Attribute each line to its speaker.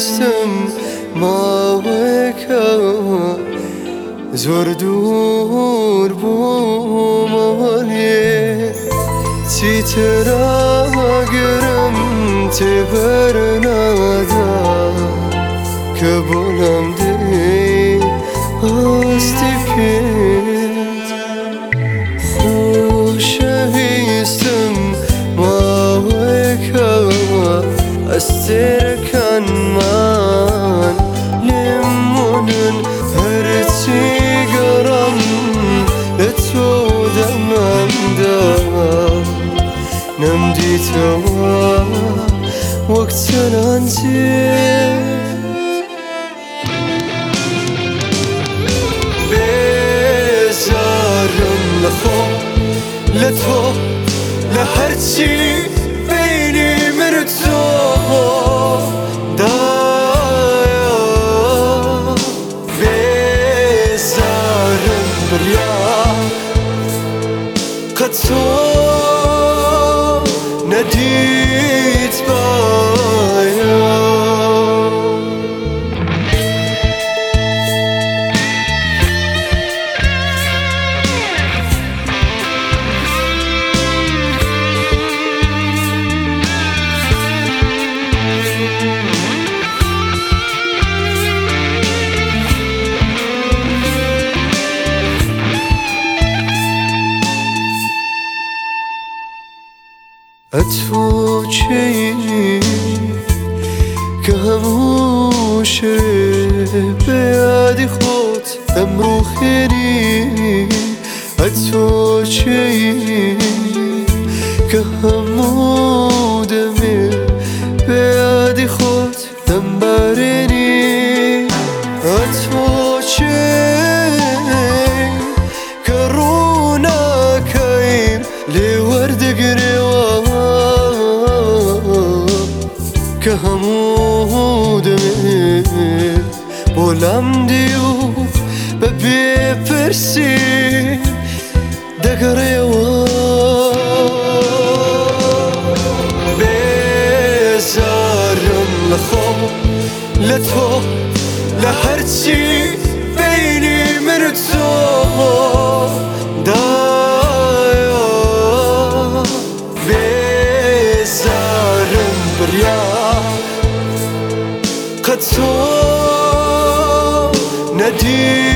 Speaker 1: ویستم ماوەکە زۆر دوور بوومەوە لێ چیتر ئاگرم تێبەر نادا کە بۆڵام دێ ئاستی پێت خۆشەویستم ماوەیەکە ئەستێرەکانمان لێمونن هەرچی گەڕام لە تۆ دەمەمدا نەمدیتەوە وەک چەلەنجێ بێزارم لە خۆم لە تۆ لە هەرچی بینی من و تۆ دایە بێزارم بڕیا کە تۆ نەدیت باە ئەتۆ چێی کە هەموو شەوێ بە یادی خۆت ئەمڕۆ خێری ئەتۆ چێی کە هەموو دەمێ بە یادی خۆت دەمبارێنی ئەتۆ چێی کە ڕووناکەیم لێ وەردەگرێەوە کە هەموو دەمێ بۆلام دی و بە بێپرسی دەگەڕێەوە بێزارم لە خۆم لە تۆ لە هەرچی بینی من و تۆ دایە بێزارم بڕیا کە تۆ نەدی